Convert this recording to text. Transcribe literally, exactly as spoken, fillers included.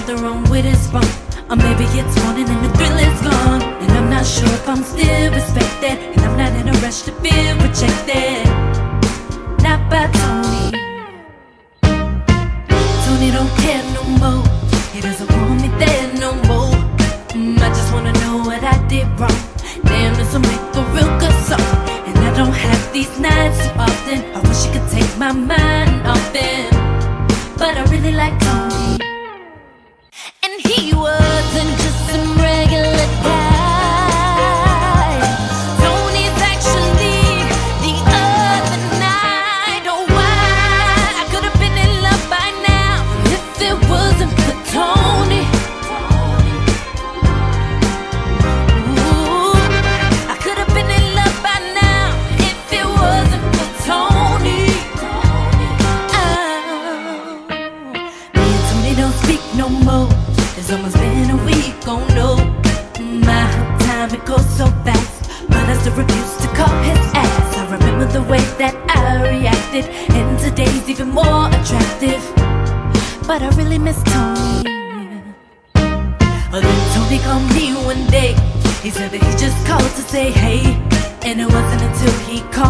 something wrong with his phone. Or maybe it's morning and the thrill is gone, and I'm not sure if I'm still respected, and I'm not in a rush to feel rejected. Not by Tony. Tony don't care no more. He doesn't want me there no more. mm, I just wanna know what I did wrong. Damn, this'll make a real good song. And I don't have these nights too often. I wish you could take my mind off them, but I really like Tony. And he wasn't just some regular guy. Tony's actually the other night. Oh, why? I could have been in love by now if it wasn't for Tony. Ooh, I could have been in love by now if it wasn't for Tony. Oh, me and Tony don't speak no more. It's almost been a week, oh no. My time, it goes so fast, but I still refuse to call his ass. I remember the way that I reacted, and today's even more attractive, but I really miss Tony. Oh, then Tony called me one day. He said that he just called to say hey, and it wasn't until he called